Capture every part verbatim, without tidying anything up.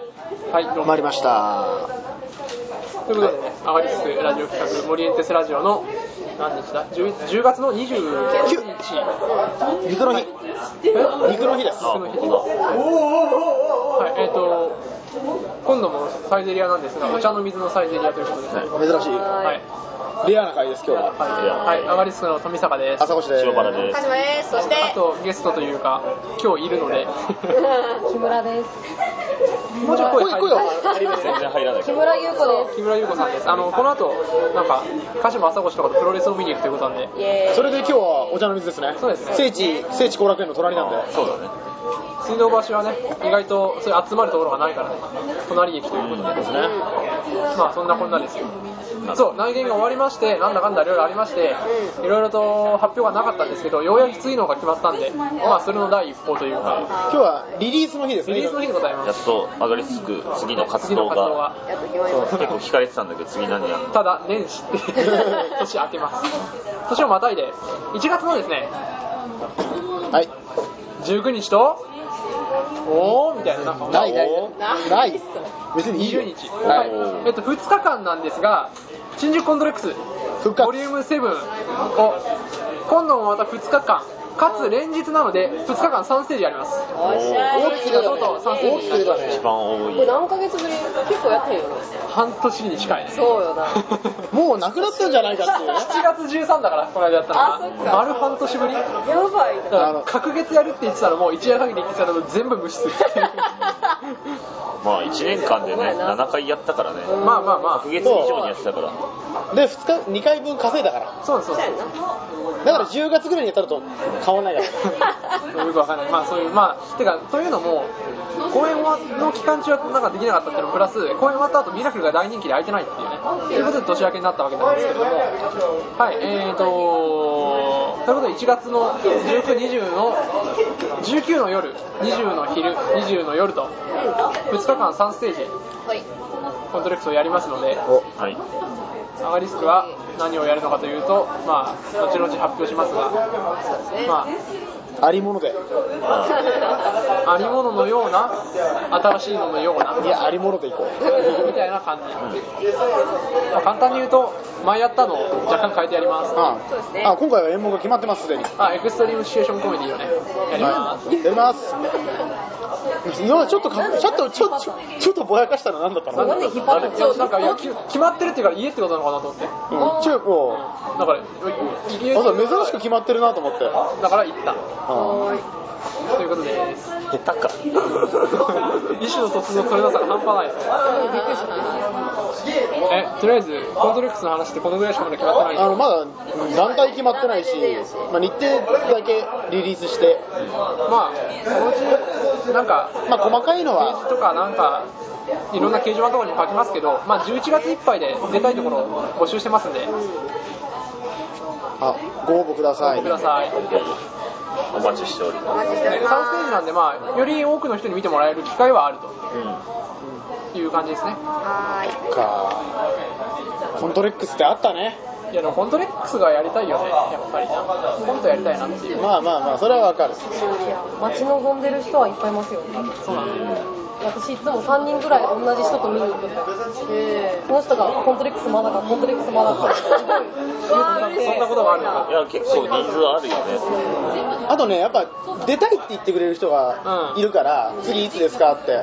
はい、どうも参りました。 ということでね、アガリスクラジオ企画モリエンテスラジオの何日だ 10, じゅうがつのにじゅうくにち肉の日。肉の日です。 肉の日。はい、えっ、ー、と今度もサイゼリアなんですが、お茶の水のサイゼリアということですね。 珍しい。 はい。 レアな回です今日は。 はい、はい、アガリスクの富坂です。 朝越です。 塩原です。 鹿島です。そしてあとゲストというか今日いるので木村です。 もうちょい声入ります。 全然入らない。 木村優子です。 木村優子さんです。あのこの後なんか鹿島朝越とかとプロレスを見に行くということなんで。 それで今日はお茶の水ですね。 そうですね。 聖地聖地後楽園の隣なんで。 そうだね。 水道橋はね、意外とそれ集まるところがないからね、隣駅ということでですね、まあそんなこんなですよ。そう、内見が終わりまして、なんだかんだいろいろありまして、いろいろと発表がなかったんですけど、ようやく次のが決まったんで、まあそれの第一歩というか、 今日はリリースの日ですね。 リリースの日でございます。 やっとアガリスク次の活動が結構聞かれてたんだけど、次何やるの？ ただ年始って年明けます。年をまたいでいちがつのですね、 はい、 じゅうくにちとおーみたいな、 ないないない別にいいよ。 にじゅうにち、はい、えっとふつかかんなんですが、新宿コントレックスボリュームセブンを今度もまたふつかかんかつ連日なのでふつかかんさんステージあります。 大きく出たね。大きく出たね。 一番多い。 これ何ヶ月ぶり？結構やってんよな。 半年に近いね。 そうよな。 もうなくなったんじゃないかっていうね。 しちがつじゅうさんだからこの間やったのが。 あ、そっか。 丸半年ぶり。 やばい。 だから隔月やるって言ってたらもう一夜限りって言ってたら全部無視するっていう。 まあいちねんかんでねななかいやったからね。 まあまあまあ。 隔月以上にやってたから。 でふつかにかいぶん稼いだから。 そうですそうです。 だからじゅうがつぐらいにやったのと変わらないから。 よくわかんない。まあそういうまあてかというのも公演の期間中はなんかできなかったっていうのプラス公演終わった後ミラクルが大人気で空いてないっていうね。ということで年明けになったわけなんですけれども、はいえーとということでいちがつのじゅうく、にじゅうのじゅうくの夜、にじゅうの昼、にじゅうの夜とふつかかんさんステージコントレックスをやりますので、 はい。 アガリスクは何をやるのかというと、まあ後々発表しますが、まあありもので。 ありもののような新しいののような、 いやありものでいこうみたいな感じ、まあ、簡単に言うと前やったのを若干変えてやります。 ああ、あ今回は演目が決まってますすでに。 あエクストリームシチュエーションコメディをねやります、 はい、やります。今ちょっとかちょっとちょっとちょっとぼやかしたの何だったの？ なんで引っ張ってる？ なんかいや決まってるっていうから家ってことなのかなと思って、 うん、中高だから家あそう珍しく決まってるなと思って。 だから行った。 はーい。 ということです。 下手か。 意思の疎通の取れなさが半端ないですね。 びっくりした。 え、とりあえずコントレックスの話ってこのぐらいしかまだ決まってないんであのまだ団体決まってないし、まあ、日程だけリリースして、 まあそのうちなんかまあ細かいのペーはジとかなんかいろんな掲示板とかにも書きますけど、まあじゅういちがついっぱいで出たいところを募集してますんで、 あご応募ください。 ください。 お待ちしております。 さんステージなんで、まあより多くの人に見てもらえる機会はあるという感じですね。 はーい。 かコントレックスってあったね。 いやでもコントレックスがやりたいよね、やっぱりな。コントやりたいなっていう。 まあまあまあそれはわかる。 待ち望んでる人はいっぱいいますよ。 そうなんだよ。 私いつもさんにんぐらい同じ人と見に行くんだよ。その人がコントレックスまだかコントレックスまだかってすごいそんなことがあるのか。 いや結構ニーズはあるよね。 あとねやっぱ出たいって言ってくれる人がいるから、うん、次いつですかって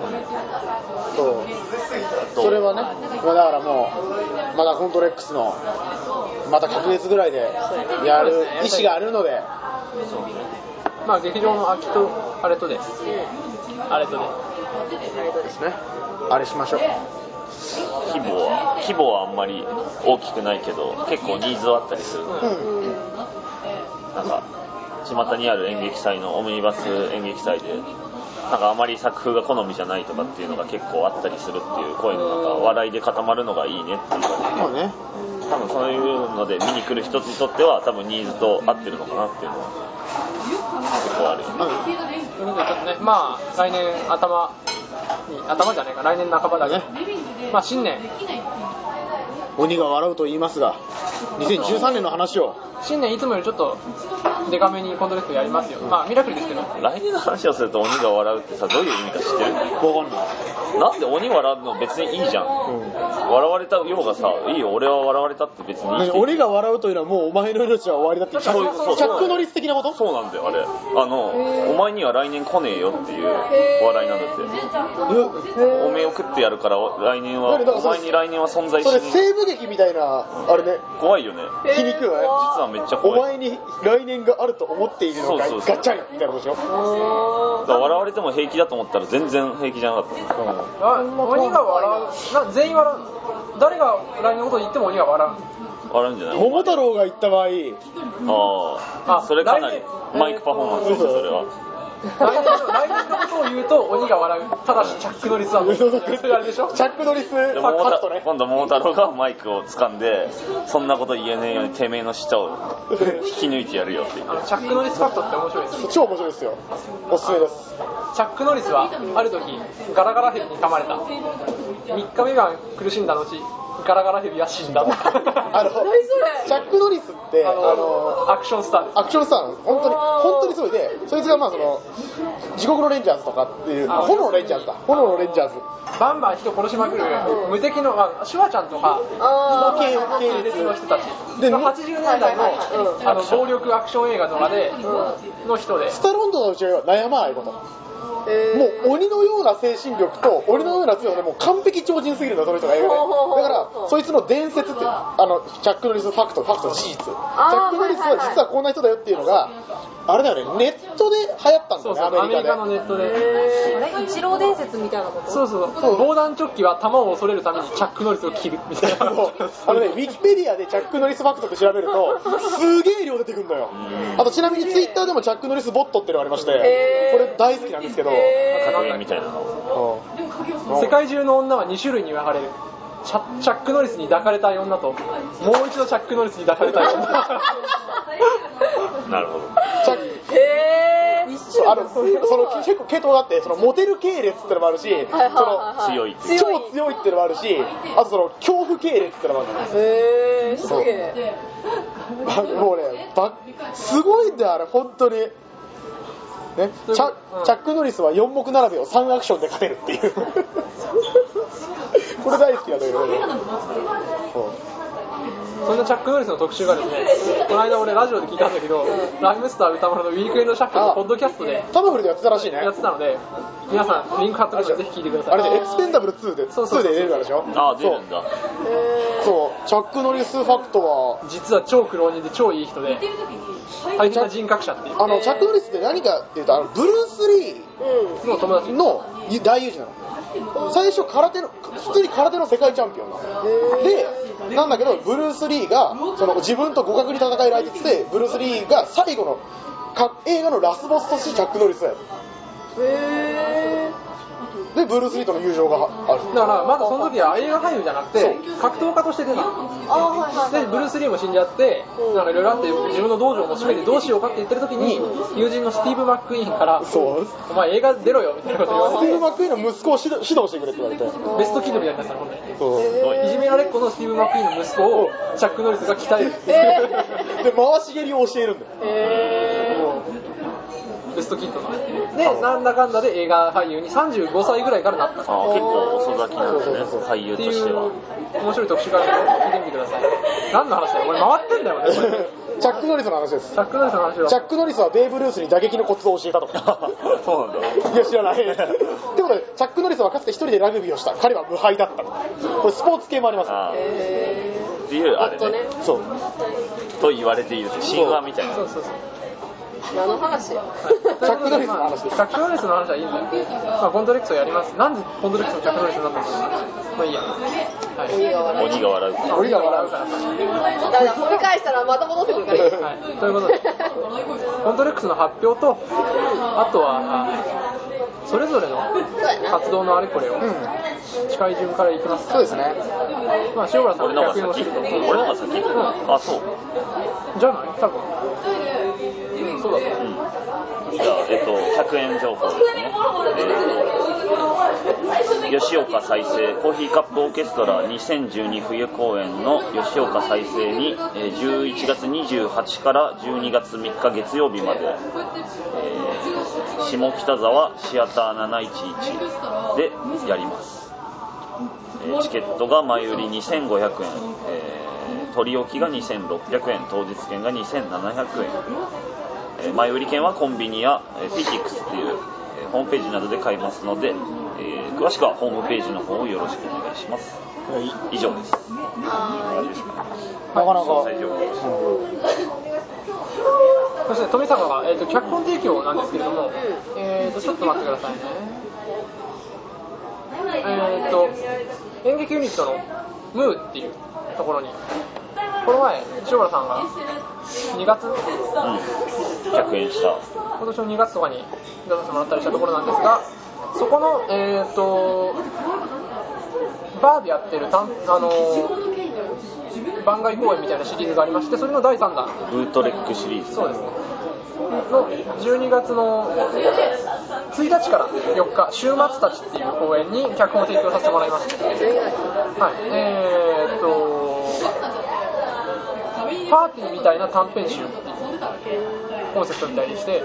そうそれはね、まあ、だからもうまだコントレックスのまた隔月ぐらいでやる意思があるので、 まあ劇場の空きとあれとであれとでですね、あれしましょう。 規模は規模はあんまり大きくないけど結構ニーズはあったりする、うん、なんか巷にある演劇祭のオムニバス演劇祭でなんかあまり作風が好みじゃないとかっていうのが結構あったりするっていう声の中、笑いで固まるのがいいねっていうかね、多分そういうので見に来る人にとっては多分ニーズと合ってるのかなっていうのは結構あるよね。 ということでちょっとね、まあ来年頭に頭じゃないか来年半ばだね、まあ新年鬼が笑うと言いますが、にせんじゅうさんねんの話を。 新年いつもよりちょっとデカめにコントレックやりますよ。まあミラクルですけど。 来年の話をすると鬼が笑うってさ、どういう意味か知ってる？ わかんない。 なんで鬼笑うの別にいいじゃん。うん、笑われたようがさ、いいよ、俺は笑われたって別にいい。 鬼が笑うというのはもうお前の命は終わりだってチャックノリス的なこと？ そうなんだよ、あれ。あの、お前には来年来ねえよっていう笑いなんだって。おめえを食ってやるから来年は、お前に来年は存在しない。 それ西部劇みたいな、あれね。 怖いよね。 皮肉よね。 実はめっちゃ怖い。 お前に来年があると思っているのか、ガッチャンみたいなことでしょ。 だから笑われても平気だと思ったら全然平気じゃなかった。うん、 あ、鬼が笑う。な、全員笑う。誰が来年のこと言っても鬼が笑う。 笑うんじゃない？ 桃太郎が言った場合、 ああ、それかなりマイクパフォーマンスですよ、それは。 来年の、来年のことを言うと鬼が笑う。ただしチャックノリスはもうそれあれでしょ。 チャックノリスカットね。 今度桃太郎がマイクを掴んで、そんなこと言えねえようにてめえの舌を引き抜いてやるよって言って。 あのチャックノリスファクトって面白いです。 超面白いですよ。おすすめです。 チャックノリスはある時ガラガラヘビに噛まれた。みっかめが苦しんだ後、ガラガラヘビは死んだ。あのチャックノリスってあのアクションスターです。 アクションスターの本当に本当にすごいで、そいつがまあその地獄のレンジャーズとかっていう炎のレンジャーズだ。炎のレンジャーズ。 バンバン人殺しまくる無敵の、まあ、シュワちゃんとかの系列の人たちではちじゅうねんだいの、あの暴力アクション映画とかでの人で、 スタロンドのうちは悩まないこと。もう鬼のような精神力と鬼のような強さでもう完璧超人すぎるんだ、その人が映画で。だからそいつの伝説って、あのチャックノリスファクト、ファクト事実、チャックノリスは実はこんな人だよっていうのがあれだよね、ネットで流行ったんだよね。 そうそう、アメリカのネットで。 あれ、一郎伝説みたいなこと？ そうそうそう。防弾チョッキは弾を恐れるためにチャックノリスを切るみたいな。 あのね、ウィキペディアでチャックノリスファクトって調べるとすげえ量出てくるんだよ。あとちなみにツイッターでもチャックノリスボットってのがありまして、これ大好きなんですけど、 格言みたいなの。 世界中の女はに種類に分かれる。チャ, チャックノリスに抱かれたい女と、もう一度チャックノリスに抱かれたい女。 なるほど。 チャックへー、そう、あのその結構系統があって、そのモテる系列ってのもあるし、その強い超強いってのもあるし、あとその恐怖系列ってのもあるんです。 へー、すげえ。 もうね、ばすごいんだよあれ本当に。ね、チャ, チャックノリスはよん目並べをさんアクションで勝てるっていう。これ大好きなんだけどね。 そんなチャックノリスの特集がですね、この間俺ラジオで聞いたんだけど、ライムスター歌丸のウィークエンドシャッフルのポッドキャストでタマフルでやってたらしいね。 やってたので、皆さんリンク貼ってるのでぜひ聞いてください。 あれでエクスペンダブルツーでそうそうそうツーで出るからでしょ。 ああ、出るんだ。 そうチャックノリスファクトは実は超苦労人で超いい人で大変な人格者っていう。 あのチャックノリスって何かっていうと、あのブルース・リーの友達の大友人なの。最初空手の普通に空手の世界チャンピオンなので、なんだけどブルース・リーがその自分と互角に戦える相手って、ブルース・リーが最後のか映画のラスボスとしてチャックノリスやる。へー。でブルース・リーとの友情がある。 だからまだその時は映画俳優じゃなくて格闘家として出たの。でブルース・リーも死んじゃって、なんかいろいろあって自分の道場も閉めてどうしようかって言ってる時に、友人のスティーブ・マック・イーンからそうお前映画出ろよみたいなこと言われて、 スティーブ・マック・イーンの息子を指導してくれって言われて、 ベストキッドみたいなやつだ、ほんでそういじめられっ子のスティーブ・マック・イーンの息子をチャック・ノリスが鍛えるっていう、 で回し蹴りを教えるんだよ。 ベストキッドので、なんだかんだで映画俳優にさんじゅうごさいぐらいからなった。 あ、結構遅咲きなんですね、俳優としては。 面白い特集があるので聞いてみてください。何の話だよ、俺回ってんだよね。 チャックノリスの話です。 チャックノリスの話はチャックノリスはベーブ・ルースに打撃のコツを教えたとか。 そうなんだ。 いや知らない。ってことでチャックノリスはかつて一人でラグビーをした。彼は無敗だった。これスポーツ系もあります。 あっていうあれね。 そう。 と言われている神話みたいな。 そうそうそう。 何の話？ チャックノリスの話です。チャックノリスの話はいいんだよ。まあコントレックスをやります。なんでコントレックスのチャックノリスになったんですか。まあいいや。はい。 鬼が笑う。 鬼が笑う。 鬼が笑うから。 だから掘り返したらまた戻ってくるから。 はい。ということで、コントレックスの発表と、あとはそれぞれの活動のあれこれを近い順からいきます。 そうですね。 まあ塩原さん俺の方が先。 逆をすると。 俺の方が先。あ、そう。 じゃない？多分。うん、そうだと思う。 じゃあ、えっと、ひゃくえん情報ですね。えー、吉岡再生コーヒーカップオーケストラにせんじゅうに冬公演の吉岡再生に、えー、じゅういちがつにじゅうはちからじゅうにがつみっか月曜日まで、えー、下北沢シアターなないちいちでやります。えー、チケットが前売りにせんごひゃくえん、えー、取り置きがにせんろっぴゃくえん、当日券がにせんななひゃくえん、えー、前売り券はコンビニや、えー、ピティクスっていう、えー、ホームページなどで買えますので、えー、詳しくはホームページの方をよろしくお願いします。はい、以上です。 なかなか、うん、 そして富坂が、えー、と脚本提供なんですけれども、えー、とちょっと待ってくださいね。えー、と演劇ユニットのムーっていうところにこの前塩原さんがにがつ、うん、 客演した今年のにがつとかに出させてもらったりしたところなんですが、そこの、えー、とバーでやってるたん、あのー、番外公演みたいなシリーズがありまして、それのだいさんだんブートレックシリーズ、 そうですねのじゅうにがつのついたちからよっか週末たちっていう公演に脚本を提供させてもらいました。はい、えー、っとパーティーみたいな短編集っていうコンセプトみたいでして、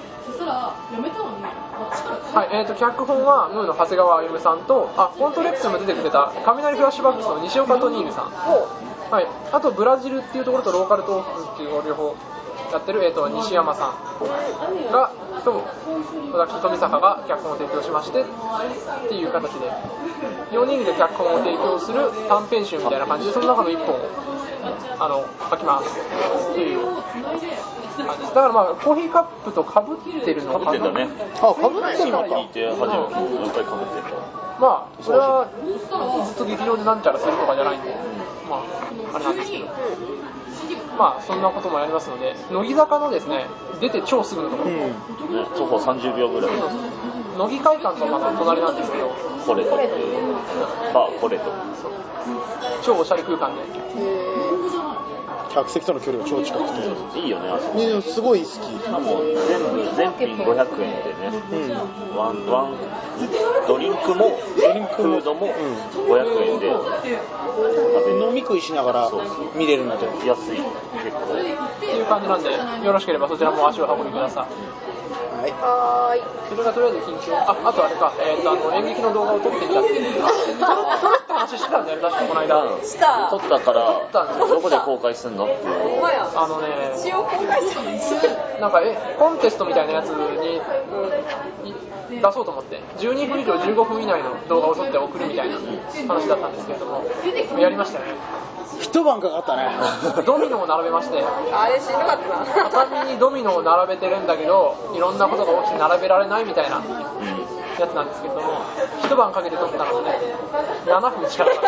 はい、えー、と脚本はムーの長谷川歩さんと、あ、コントレックスにも出てくれた雷フラッシュバックスの西岡トニールさん、はい、あとブラジルっていうところとローカルトークっていう両方やってる、えー、と西山さんがと私富坂が脚本を提供しましてっていう形でよにんで脚本を提供する短編集みたいな感じで、その中のいっぽんをあの書きますっていう感じです。だからまあコーヒーカップと被ってるのかな。 被ってんだね。 あ、被ってんのか。 聞いて初めてもう一回被ってんだ。 まあそれはずっと劇場でなんちゃらするとかじゃないんで、まああれなんですけど、まあそんなこともやりますので、乃木坂のですね出て超すぐのところ、うんね、 徒歩さんじゅうびょうぐらい、 乃木会館とまた隣なんですけど、 コレトっていうバーコレト、 超おしゃれ空間で客席との距離が超近くていいよね。 ね、すごい好き。 しかも全部全品ごひゃくえんでね、うん、ワンワンドリンクもドリンクフードもごひゃくえんで、うん、 飲み食いしながら見れるので安い、結構っていう感じなんで、よろしければそちらも足を運びください。 はい、 はーい。 それがとりあえず近況。あ、あとあれか、えーと、あの演劇の動画を撮ってきたっていう撮るって話してたんだよね、確かこの間。 した撮ったからどこで公開すんのっていう。 あのね、 一応公開したんです。 なんかえコンテストみたいなやつに、うん、出そうと思ってじゅうにふん以上じゅうごふん以内の動画を撮って送るみたいな話だったんですけれども、やりましたね。 一晩かかったね。 ドミノを並べまして、 あれしんどかったな。 畳にドミノを並べてるんだけど、いろんなことが起きて並べられないみたいなやつなんですけれども、一晩かけて撮ったのでななふんしかなかった。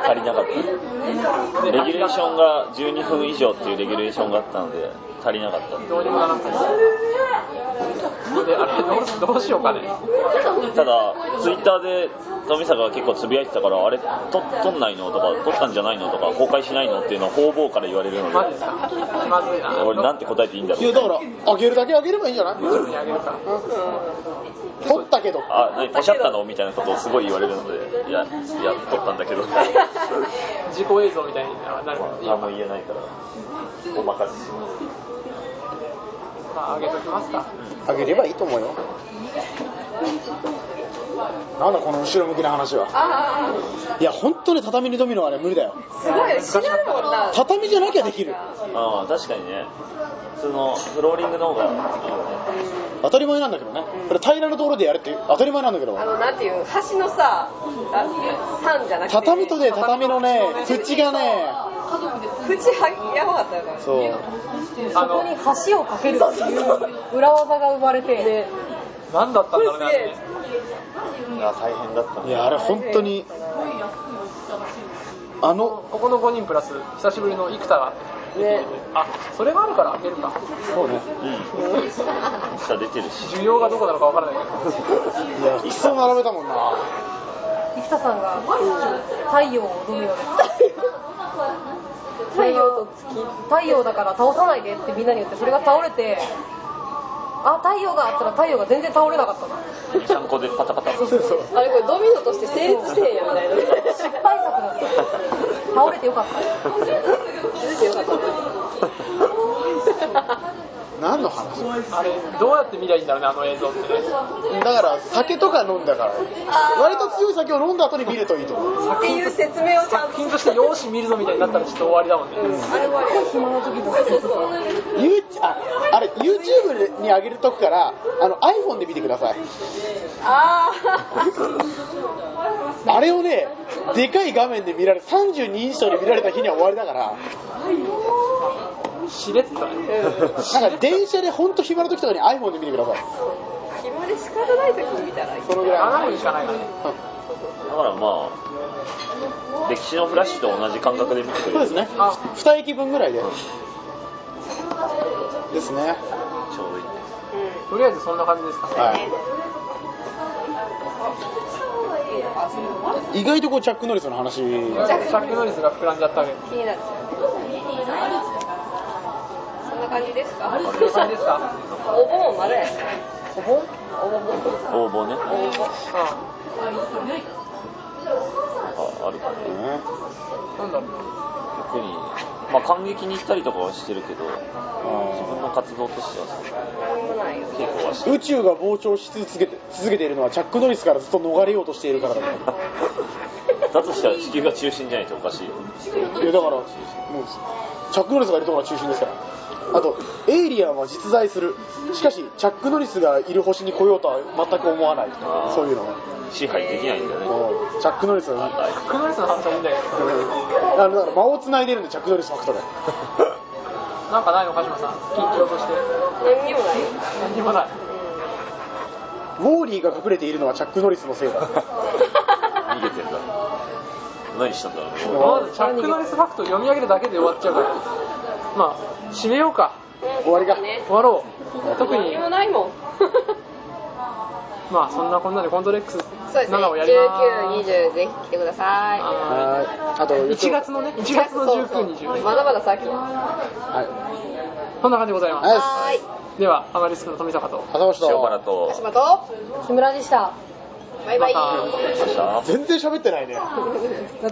足りなかった。レギュレーションがじゅうにふん以上っていうレギュレーションがあったので足りなかった。 どうにもならなかった。で、あれどう、どうしようかね。 ただツイッターで富坂が結構つぶやいてたから、あれと撮んないのとか撮ったんじゃないのとか公開しないのっていうのを方々から言われるので、 マジですか。まずいな。 俺なんて答えていいんだろう。 いやだからあげるだけあげればいいんじゃない。 YouTube にあげるか。 撮ったけど、 あ、何ポシャったのみたいなことをすごい言われるので、いやいや撮ったんだけど自己映像みたいになる。 何も言えないからお任せします。 まあ、あげときますか。 あげればいいと思うよ。なんだこの後ろ向きな話は。 あいや本当に畳にドミノはね無理だよ。 すごいよ、死ぬもんな。 畳じゃなきゃできる。 ああ確かにね、そのフローリングの方がいいよね。 当たり前なんだけどね、これ平らな道路でやるって当たり前なんだけど、 あのなんていう橋のさ、山じゃなくて、ね、 畳とね、畳のね縁がね縁はやばかったよね。 そう、 そこに橋を架けるっていう裏技が生まれて、ね、 何だったんだろうね。 いや大変だったね。 いやあれ本当にあのここのごにんプラス久しぶりの生田がね、 あ、それがあるからあげるか。 そうね、 うん下出てるし、 需要がどこなのか分からないけど。 いやクソ並べたもんな。 生田さんが太陽を踊るようです太陽と月、太陽だから倒さないでってみんなに言って、それが倒れてあ、太陽があったら太陽が全然倒れなかったな。 ちゃんこでパタパタ。 そうそうそう。 あれこれドミノとして成立してへんやみたいな。 失敗作だった。倒れてよかった。 気づいてよかったね。 何の話？ あれどうやって見りゃいいんだろうね、あの映像ってね。 だから酒とか飲んだから割と強い酒を飲んだ後に見るといいと思う。 っていう説明をちゃんと。 作品としてよーし見るぞみたいになったらちょっと終わりだもんね。 あれは暇な時だ。そうそう。 ユーああれ YouTube に上げるとくからあの iPhone で見てください。 ああれをねでかい画面で見られさんじゅうにインチで見られた日には終わりだから。 しれっとね。 なんか電車でほんと暇な時とかに iPhone で見てください。 暇で仕方ない時に見たらいい。 そのぐらい。 ななふんしかないからね。 だからまあ歴史のフラッシュと同じ感覚で見てくれる。 そうですね。 あに駅分ぐらいで。ですね。 ちょうどいい。 とりあえずそんな感じですかね。 はい。意外とこうチャックノリスの話。 チャックノリスが膨らんじゃったわけで。 気になっちゃう。そんな感じですか？ そんな感じですか？ お盆まで。 お盆？ 応募ね。 うん。 あ、あるかね。 なんだろう。 特に、まあ感激に行ったりとかはしてるけど、自分の活動としては結構はしてる。 宇宙が膨張し続けて続けているのはチャックノリスからずっと逃れようとしているからだと。 だとしたら地球が中心じゃないとおかしい。 いやだからもうチャックノリスがいるところが中心ですから。あとエイリアンは実在する。しかしチャックノリスがいる星に来ようとは全く思わない。そういうのは支配できないんだよね。 チャックノリスは、 チャックノリスの話はいいんだけど。 あのだから間を繋いでるんでチャックノリスファクトで。 なんかないの、鹿島さん。緊張として。 何にもない。 何にもない。 ウォーリーが隠れているのはチャックノリスのせいだ。 逃げてんだ。何したんだろうね。 まずチャックノリスファクト読み上げるだけで終わっちゃうから。まあ締めようか。 終わりか。 ね。 終わろう。特に何にもないもん。 まあそんなこんなでコントレックスそうですね。 ななをやります。 じゅうく、にじゅうぜひ来てください。 はい。あといちがつのね、いちがつのじゅうく、にじゅう。 まだまだ先。ははい。 こんな感じでございます。 はい。 ーい。 ではアマリスクの富坂と。 挟まし塩原と、 橋本。 木村でした。 バイバイ。 またどうした？ 全然喋ってないね。